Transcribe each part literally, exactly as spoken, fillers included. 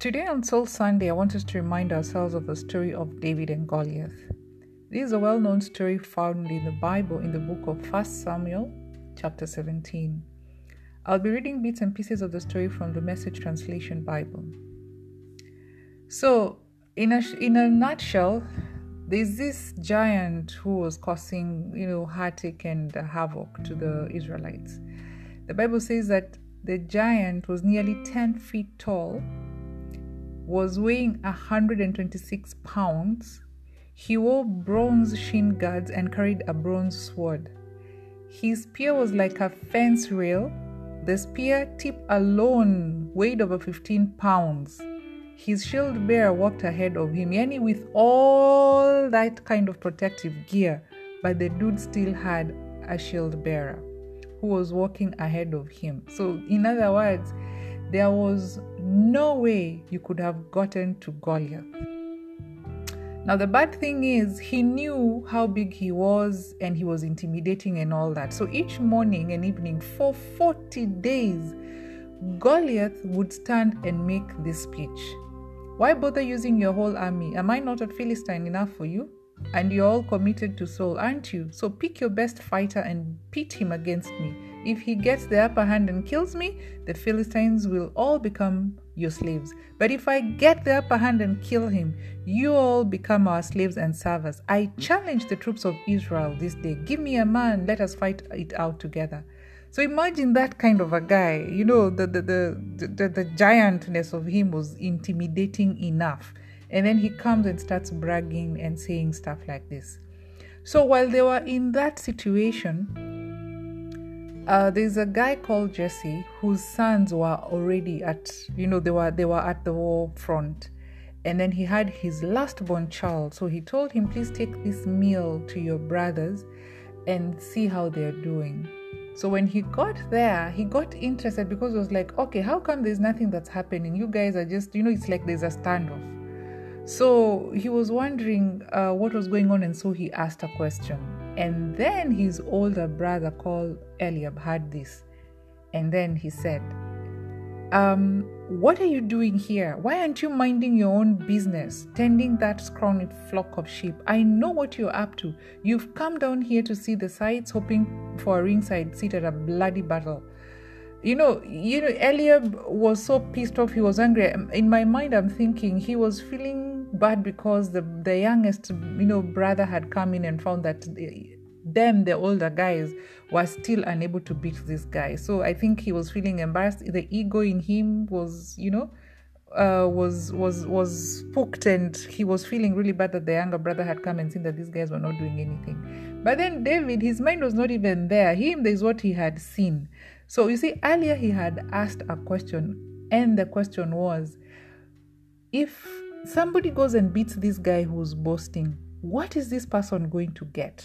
Today on Soul Sunday, I want us to remind ourselves of the story of David and Goliath. This is a well-known story found in the Bible in the book of First Samuel, chapter seventeen. I'll be reading bits and pieces of the story from the Message Translation Bible. So, in a, in a nutshell, there's this giant who was causing, you know, heartache and havoc to the Israelites. The Bible says that the giant was nearly ten feet tall, was weighing one hundred twenty-six pounds. He wore bronze shin guards and carried a bronze sword. His spear was like a fence rail. The spear tip alone weighed over fifteen pounds. His shield bearer walked ahead of him, yani with all that kind of protective gear, but the dude still had a shield bearer who was walking ahead of him. So, in other words, there was no way you could have gotten to Goliath. Now, the bad thing is, he knew how big he was and he was intimidating and all that. So each morning and evening for forty days, Goliath would stand and make this speech. Why bother using your whole army? Am I not a Philistine enough for you? And you're all committed to Saul, aren't you? So pick your best fighter and pit him against me. If he gets the upper hand and kills me, the Philistines will all become your slaves. But if I get the upper hand and kill him, you all become our slaves and serve us. I challenge the troops of Israel this day. Give me a man, let us fight it out together. So imagine that kind of a guy. You know, the the the, the, the giantness of him was intimidating enough. And then he comes and starts bragging and saying stuff like this. So while they were in that situation, Uh, there's a guy called Jesse whose sons were already at, you know, they were they were at the war front, and then he had his last born child. So he told him, please take this meal to your brothers and see how they're doing. So when he got there, he got interested because it was like, okay, how come there's nothing that's happening? You guys are just, you know, it's like there's a standoff. So he was wondering uh, what was going on, and so he asked a question. And then his older brother called Eliab heard this. And then he said, um, what are you doing here? Why aren't you minding your own business, tending that scrawny flock of sheep? I know what you're up to. You've come down here to see the sights, hoping for a ringside seat at a bloody battle. You know, you know, Eliab was so pissed off, he was angry. In my mind, I'm thinking he was feeling bad because the, the youngest, you know, brother had come in and found that the, them, the older guys, were still unable to beat this guy. So I think he was feeling embarrassed. The ego in him was, you know, uh, was was was spooked, and he was feeling really bad that the younger brother had come and seen that these guys were not doing anything. But then David, his mind was not even there. Him, there's what he had seen. So you see, earlier he had asked a question, and the question was, if somebody goes and beats this guy who's boasting, what is this person going to get?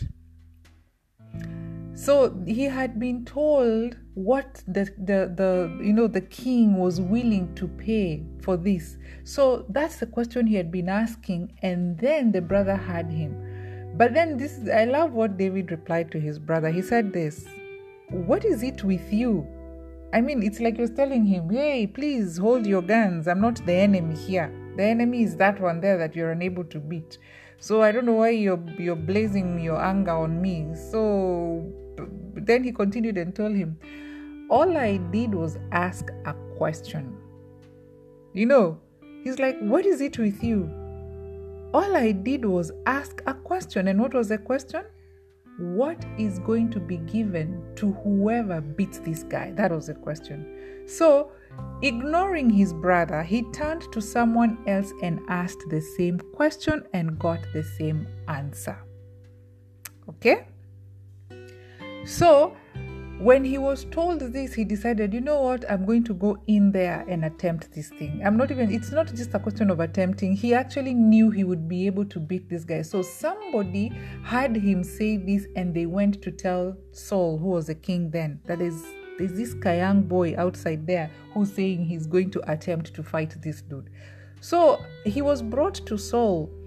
So he had been told what the, the, the you know, the king was willing to pay for this. So that's the question he had been asking, and then the brother had him. But then this, I love what David replied to his brother. He said this, what is it with you? I mean, it's like you're telling him, hey, please hold your guns. I'm not the enemy here. The enemy is that one there that you're unable to beat. So I don't know why you're you're blazing your anger on me. So then he continued and told him, all I did was ask a question. You know, he's like, what is it with you? All I did was ask a question. And what was the question? What is going to be given to whoever beats this guy? That was the question. So, ignoring his brother, he turned to someone else and asked the same question and got the same answer. Okay? So, when he was told this, he decided, you know what, I'm going to go in there and attempt this thing. I'm not even, it's not just a question of attempting. He actually knew he would be able to beat this guy. So somebody heard him say this, and they went to tell Saul, who was the king then, that is, there's this young boy outside there who's saying he's going to attempt to fight this dude. So he was brought to Saul,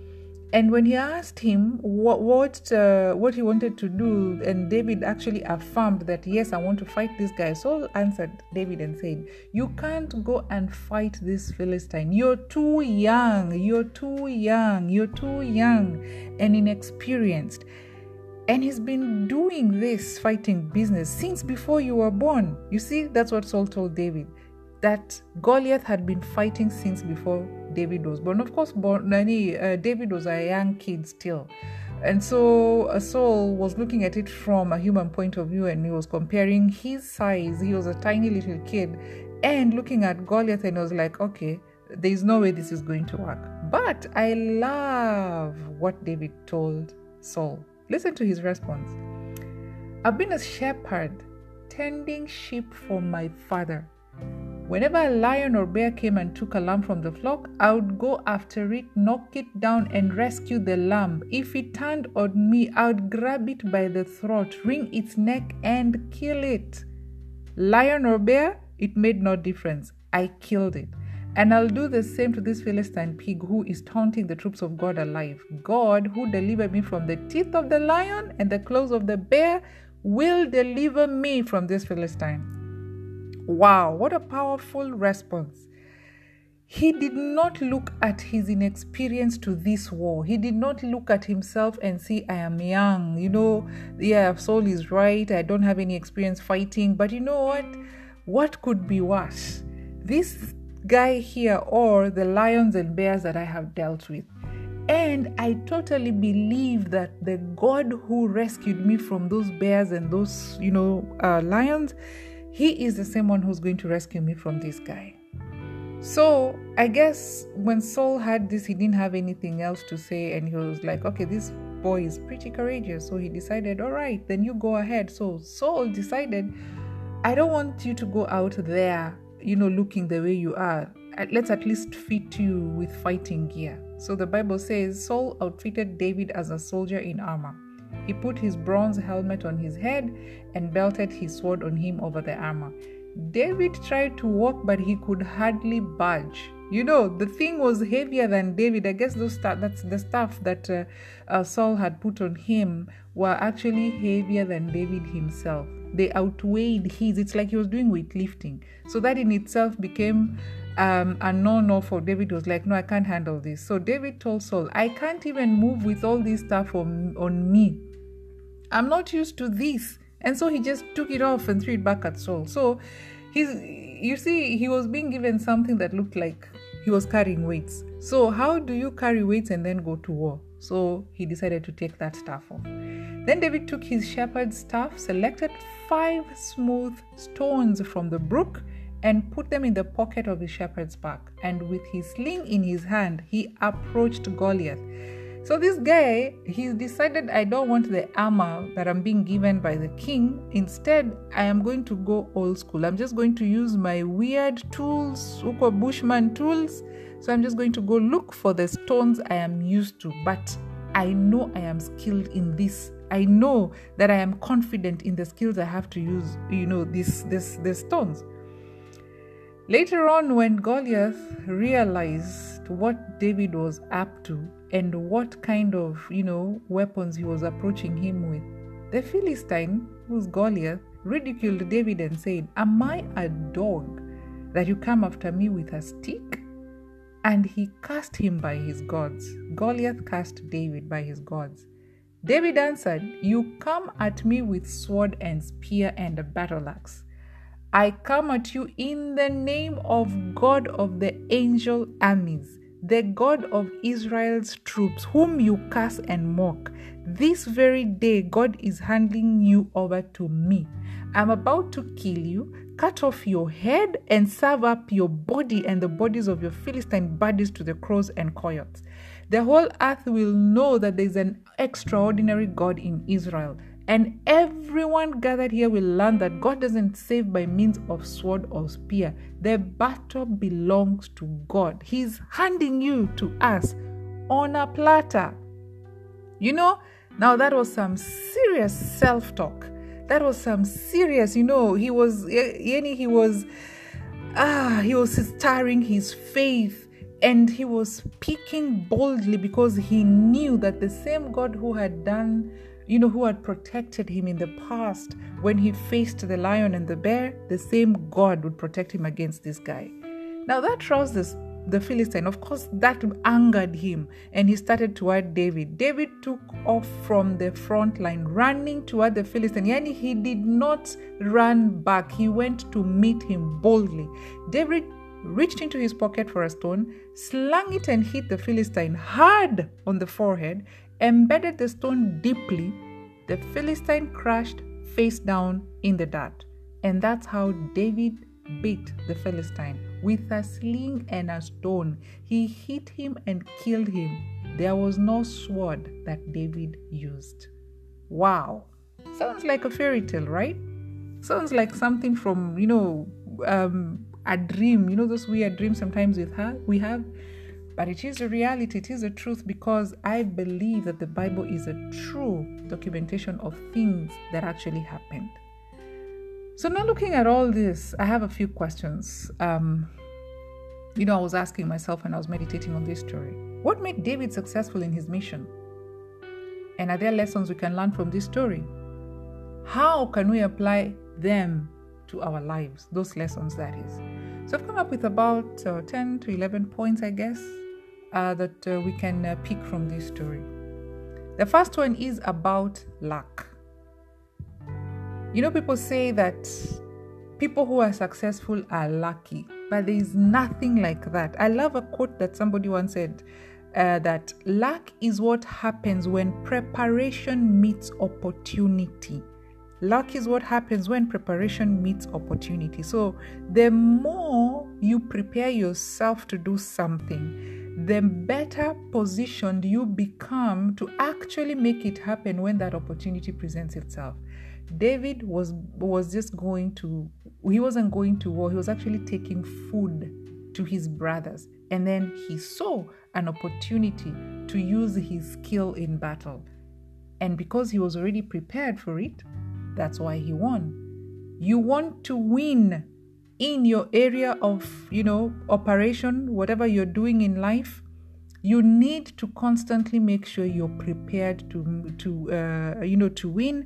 And when he asked him what what, uh, what he wanted to do, and David actually affirmed that, yes, I want to fight this guy, Saul answered David and said, you can't go and fight this Philistine. You're too young. You're too young. You're too young and inexperienced. And he's been doing this fighting business since before you were born. You see, that's what Saul told David, that Goliath had been fighting since before David was born. Of course, born, uh, David was a young kid still. And so uh, Saul was looking at it from a human point of view, and he was comparing his size. He was a tiny little kid, and looking at Goliath, and was like, okay, there's no way this is going to work. But I love what David told Saul. Listen to his response. I've been a shepherd tending sheep for my father. Whenever a lion or bear came and took a lamb from the flock, I would go after it, knock it down, and rescue the lamb. If it turned on me, I would grab it by the throat, wring its neck, and kill it. Lion or bear, it made no difference. I killed it. And I'll do the same to this Philistine pig who is taunting the troops of God alive. God, who delivered me from the teeth of the lion and the claws of the bear, will deliver me from this Philistine. Wow, what a powerful response. He did not look at his inexperience to this war. He did not look at himself and see, I am young. You know, yeah, Saul is right. I don't have any experience fighting. But you know what? What could be worse? This guy here, or the lions and bears that I have dealt with. And I totally believe that the God who rescued me from those bears and those, you know, uh, lions, he is the same one who's going to rescue me from this guy. So I guess when Saul had this, he didn't have anything else to say, and he was like, okay, this boy is pretty courageous. So he decided, all right, then you go ahead. So Saul decided, I don't want you to go out there, you know, looking the way you are. Let's at least fit you with fighting gear. So the Bible says Saul outfitted David as a soldier in armor. He put his bronze helmet on his head and belted his sword on him over the armor. David tried to walk, but he could hardly budge. You know, the thing was heavier than David. I guess those stuff, that's the stuff that uh, uh, Saul had put on him were actually heavier than David himself. They outweighed his. It's like he was doing weightlifting. So that in itself became um, a no-no for David. He was like, no, I can't handle this. So David told Saul, I can't even move with all this stuff on, on me. I'm not used to this. And so he just took it off and threw it back at Saul. So he's, you see, he was being given something that looked like he was carrying weights. So how do you carry weights and then go to war? So he decided to take that staff off. Then David took his shepherd's staff, selected five smooth stones from the brook, and put them in the pocket of his shepherd's pack. And with his sling in his hand, he approached Goliath. So this guy, he decided, I don't want the armor that I'm being given by the king. Instead, I am going to go old school. I'm just going to use my weird tools, Uko Bushman tools. So I'm just going to go look for the stones I am used to. But I know I am skilled in this. I know that I am confident in the skills I have to use, you know, this, this, these stones. Later on, when Goliath realized what David was up to and what kind of, you know, weapons he was approaching him with, the Philistine, who's Goliath, ridiculed David and said, am I a dog that you come after me with a stick? And he cast him by his gods. Goliath cast David by his gods. David answered, you come at me with sword and spear and a battle axe. I come at you in the name of God of the angel armies, the God of Israel's troops, whom you curse and mock. This very day, God is handing you over to me. I'm about to kill you, cut off your head, and serve up your body and the bodies of your Philistine buddies to the crows and coyotes. The whole earth will know that there is an extraordinary God in Israel. And everyone gathered here will learn that God doesn't save by means of sword or spear. The battle belongs to God. He's handing you to us on a platter. You know, now that was some serious self-talk. That was some serious, you know, he was, he was, ah, he was stirring his faith And he was speaking boldly because he knew that the same God who had done, you know, who had protected him in the past when he faced the lion and the bear, the same God would protect him against this guy. Now that roused this, the Philistine. Of course, that angered him, and he started toward David. David took off from the front line, running toward the Philistine. Yani, he did not run back. He went to meet him boldly. David reached into his pocket for a stone, slung it and hit the Philistine hard on the forehead, embedded the stone deeply. The Philistine crashed face down in the dirt. And that's how David beat the Philistine, with a sling and a stone. He hit him and killed him. There was no sword that David used. Wow. Sounds like a fairy tale, right? Sounds like something from, you know, um, a dream. You know those weird dreams sometimes we have? We have? But it is a reality. It is a truth, because I believe that the Bible is a true documentation of things that actually happened. So now, looking at all this, I have a few questions. Um, you know, I was asking myself when I was meditating on this story, what made David successful in his mission? And are there lessons we can learn from this story? How can we apply them to our lives, those lessons, that is? So I've come up with about uh, ten to eleven points, I guess, uh, that uh, we can uh, pick from this story. The first one is about luck. You know, people say that people who are successful are lucky, but there is nothing like that. I love a quote that somebody once said, uh, that luck is what happens when preparation meets opportunity. Luck is what happens when preparation meets opportunity. So the more you prepare yourself to do something, the better positioned you become to actually make it happen when that opportunity presents itself. David was was just going to, he wasn't going to war, he was actually taking food to his brothers. And then he saw an opportunity to use his skill in battle. And because he was already prepared for it, that's why he won. You want to win in your area of, you know, operation, whatever you're doing in life, you need to constantly make sure you're prepared to, to uh, you know, to win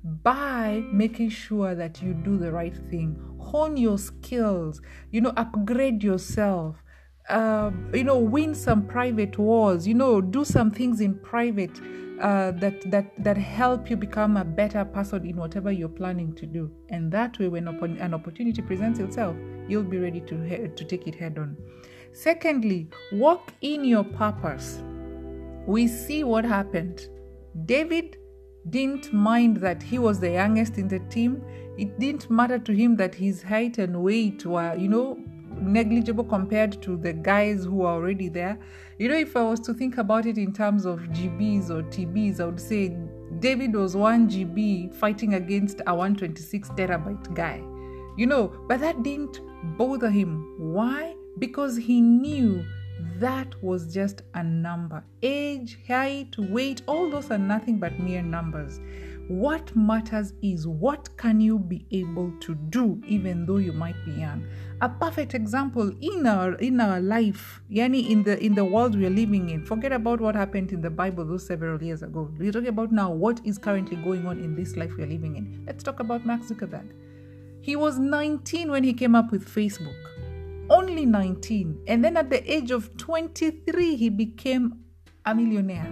by making sure that you do the right thing. Hone your skills, you know, upgrade yourself, uh, you know, win some private wars, you know, do some things in private uh, that, that, that help you become a better person in whatever you're planning to do. And that way, when an opportunity presents itself, you'll be ready to, to take it head on. Secondly, walk in your purpose. We see what happened. David didn't mind that he was the youngest in the team. It didn't matter to him that his height and weight were, you know, negligible compared to the guys who are already there. You know, if I was to think about it in terms of G Bs or T Bs, I would say David was one G B fighting against a one hundred twenty-six terabyte guy. You know, but that didn't bother him. Why? Because he knew that was just a number. Age, height, weight, all those are nothing but mere numbers. What matters is what can you be able to do even though you might be young. A perfect example in our in our life, yani in the in the world we are living in. Forget about what happened in the Bible those several years ago. We're talking about now what is currently going on in this life we are living in. Let's talk about Mark Zuckerberg. He was nineteen when he came up with Facebook. Only nineteen. And then at the age of twenty-three, he became a millionaire.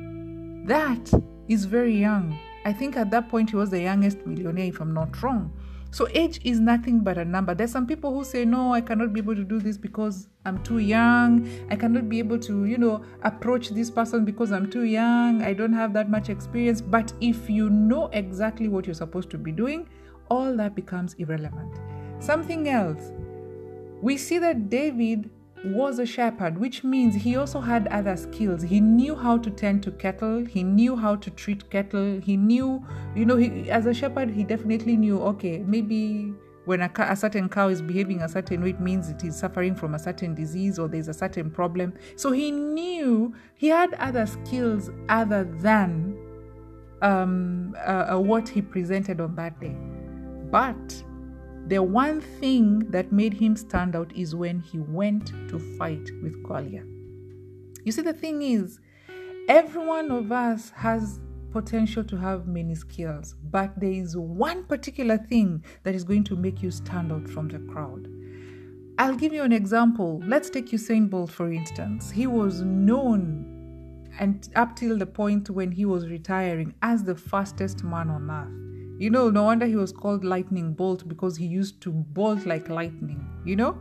That is very young. I think at that point, he was the youngest millionaire, if I'm not wrong. So age is nothing but a number. There's some people who say, no, I cannot be able to do this because I'm too young. I cannot be able to, you know, approach this person because I'm too young. I don't have that much experience. But if you know exactly what you're supposed to be doing, all that becomes irrelevant. Something else. We see that David was a shepherd, which means he also had other skills. He knew how to tend to cattle. He knew how to treat cattle. He knew, you know, he, as a shepherd, he definitely knew, okay, maybe when a, a certain cow is behaving a certain way, it means it is suffering from a certain disease or there's a certain problem. So he knew he had other skills other than um, uh, uh, what he presented on that day. But the one thing that made him stand out is when he went to fight with Goliath. You see, the thing is, every one of us has potential to have many skills, but there is one particular thing that is going to make you stand out from the crowd. I'll give you an example. Let's take Usain Bolt, for instance. He was known, and up till the point when he was retiring, as the fastest man on earth. You know, no wonder he was called Lightning Bolt, because he used to bolt like lightning, you know?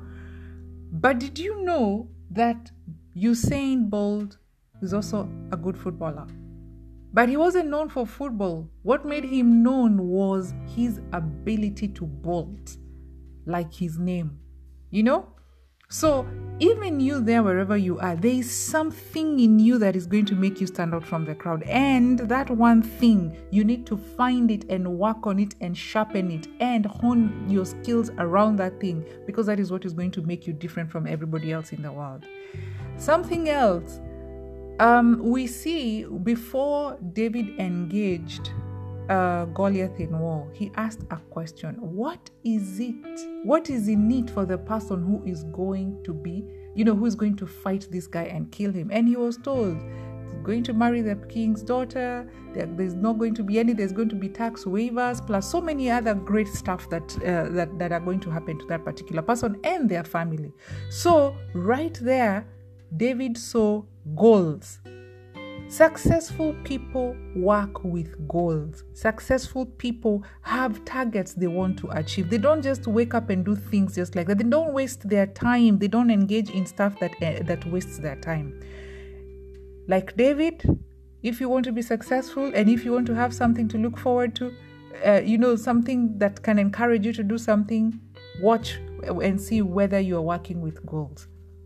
But did you know that Usain Bolt is also a good footballer? But he wasn't known for football. What made him known was his ability to bolt, like his name, you know? So even you there, wherever you are, there is something in you that is going to make you stand out from the crowd. And that one thing, you need to find it and work on it and sharpen it and hone your skills around that thing, because that is what is going to make you different from everybody else in the world. Something else, um, we see before David engaged Uh, Goliath in war, he asked a question. What is it? What is in it for the person who is going to be, you know, who is going to fight this guy and kill him? And he was told, he's going to marry the king's daughter. There, there's not going to be any, there's going to be tax waivers, plus so many other great stuff that, uh, that, that are going to happen to that particular person and their family. So right there, David saw goals. Successful people work with goals. Successful people have targets they want to achieve. They don't just wake up and do things just like that. They don't waste their time. They don't engage in stuff that uh, that wastes their time. Like David, if you want to be successful and if you want to have something to look forward to, uh, you know, something that can encourage you to do something, watch and see whether you are working with goals.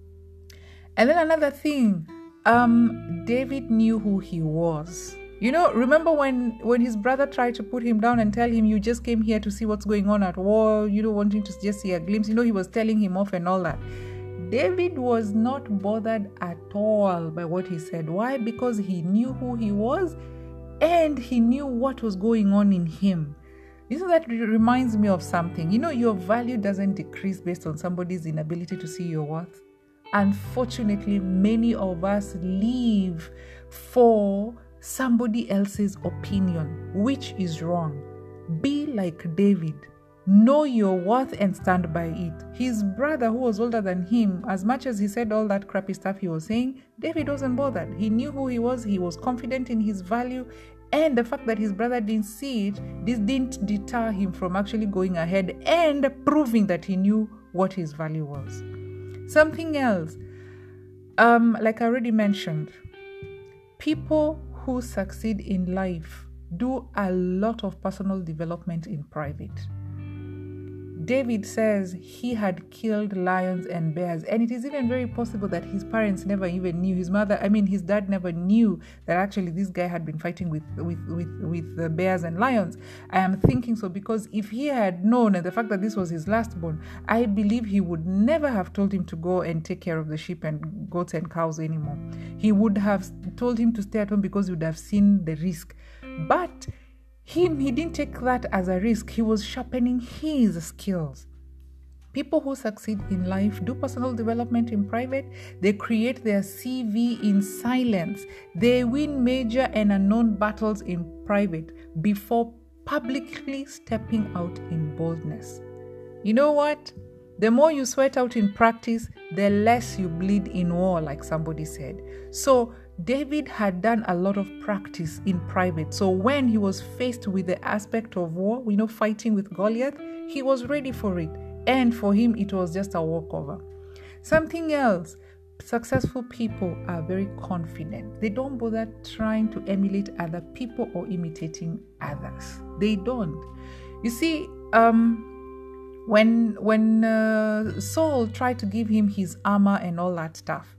And then another thing, Um, David knew who he was. You know, remember when, when his brother tried to put him down and tell him, you just came here to see what's going on at war, you know, wanting to just see a glimpse, you know, he was telling him off and all that. David was not bothered at all by what he said. Why? Because he knew who he was and he knew what was going on in him. You know, that reminds me of something. You know, your value doesn't decrease based on somebody's inability to see your worth. Unfortunately, many of us live for somebody else's opinion, which is wrong. Be like David. Know your worth and stand by it. His brother, who was older than him, as much as he said all that crappy stuff he was saying, David wasn't bothered. He knew who he was. He was confident in his value. And the fact that his brother didn't see it, this didn't deter him from actually going ahead and proving that he knew what his value was. Something else, um, like I already mentioned, people who succeed in life do a lot of personal development in private. David says he had killed lions and bears, and it is even very possible that his parents never even knew. His mother, I mean, his dad never knew that actually this guy had been fighting with with with with the bears and lions. I am thinking so because if he had known, and the fact that this was his last born, I believe he would never have told him to go and take care of the sheep and goats and cows anymore. He would have told him to stay at home because he would have seen the risk. But Him, he didn't take that as a risk. He was sharpening his skills. People who succeed in life do personal development in private. They create their C V in silence. They win major and unknown battles in private before publicly stepping out in boldness. You know what? The more you sweat out in practice, the less you bleed in war, like somebody said. So David had done a lot of practice in private. So when he was faced with the aspect of war, you know, fighting with Goliath, he was ready for it. And for him, it was just a walkover. Something else, successful people are very confident. They don't bother trying to emulate other people or imitating others. They don't. You see, um, when, when uh, Saul tried to give him his armor and all that stuff,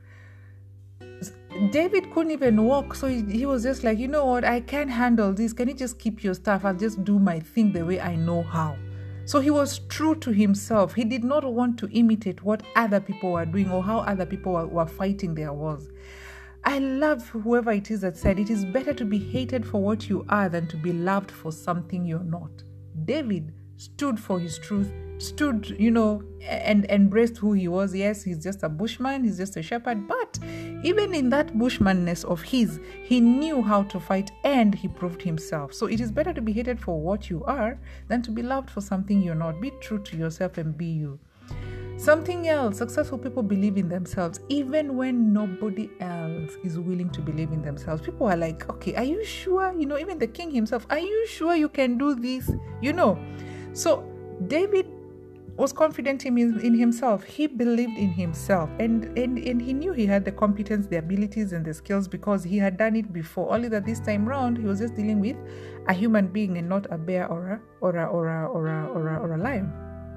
David couldn't even walk, so he, he was just like, you know what, I can't handle this. Can you just keep your stuff? I'll just do my thing the way I know how. So he was true to himself. He did not want to imitate what other people were doing or how other people were, were fighting their wars. I love whoever it is that said, it is better to be hated for what you are than to be loved for something you're not. David stood for his truth stood, you know, and embraced who he was. Yes, he's just a bushman, he's just a shepherd, but even in that bushmanness of his, he knew how to fight and he proved himself. So it is better to be hated for what you are than to be loved for something you're not. Be true to yourself and be you. Something else, successful people believe in themselves even when nobody else is willing to believe in themselves. People are like, okay, are you sure? You know, even the king himself, are you sure you can do this? You know, so David was confident in, in himself. He believed in himself, and, and and he knew he had the competence, the abilities, and the skills because he had done it before. Only that this time round, he was just dealing with a human being and not a bear or a or a or a or a or a, or a lion.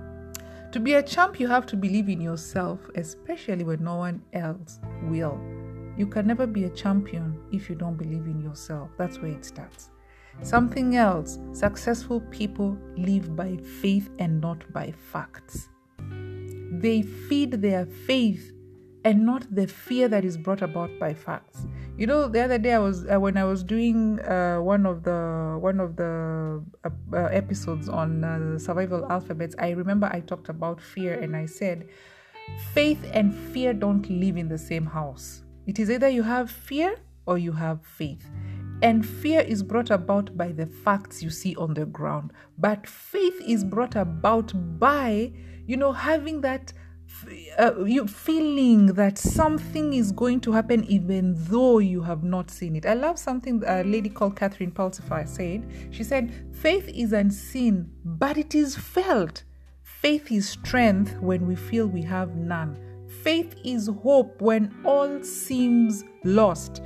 To be a champ, you have to believe in yourself, especially when no one else will. You can never be a champion if you don't believe in yourself. That's where it starts. Something else, successful people live by faith and not by facts. They feed their faith and not the fear that is brought about by facts. You know, the other day I was uh, when I was doing uh, one of the one of the uh, uh, episodes on uh, survival alphabets, I remember I talked about fear and I said, faith and fear don't live in the same house. It is either you have fear or you have faith. And fear is brought about by the facts you see on the ground. But faith is brought about by, you know, having that uh, you feeling that something is going to happen even though you have not seen it. I love something a lady called Catherine Pulsifer said. She said, faith is unseen, but it is felt. Faith is strength when we feel we have none. Faith is hope when all seems lost.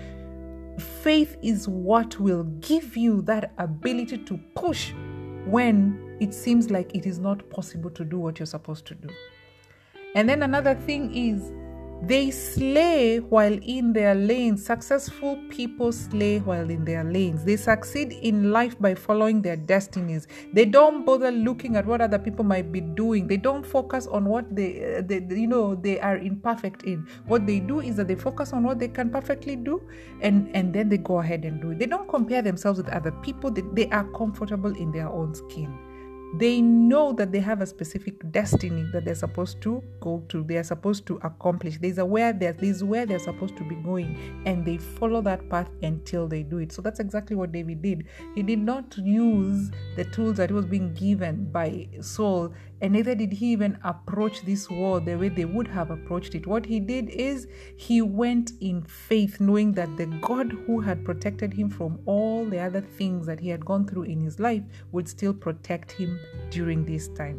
Faith is what will give you that ability to push when it seems like it is not possible to do what you're supposed to do. And then another thing is, they slay while in their lanes. Successful people slay while in their lanes. They succeed in life by following their destinies. They don't bother looking at what other people might be doing. They don't focus on what they, uh, they you know, they are imperfect in. What they do is that they focus on what they can perfectly do, and, and then they go ahead and do it. They don't compare themselves with other people. They, they are comfortable in their own skin. They know that they have a specific destiny that they're supposed to go to, they are supposed to accomplish. There's a where they're, there's where they're supposed to be going, and they follow that path until they do it. So that's exactly what David did. He did not use the tools that he was being given by Saul, and neither did he even approach this war the way they would have approached it. What he did is he went in faith, knowing that the God who had protected him from all the other things that he had gone through in his life would still protect him during this time.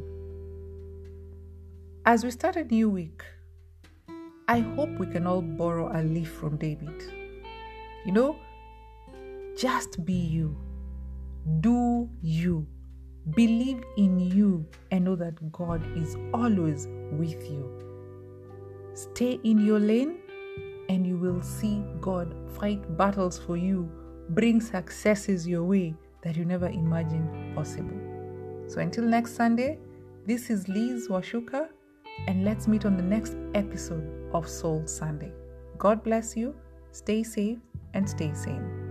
As we start a new week, I hope we can all borrow a leaf from David. You know, just be you. Do you. Believe in you and know that God is always with you. Stay in your lane and you will see God fight battles for you, bring successes your way that you never imagined possible. So until next Sunday, this is Liz Washuka, and let's meet on the next episode of Soul Sunday. God bless you, stay safe and stay sane.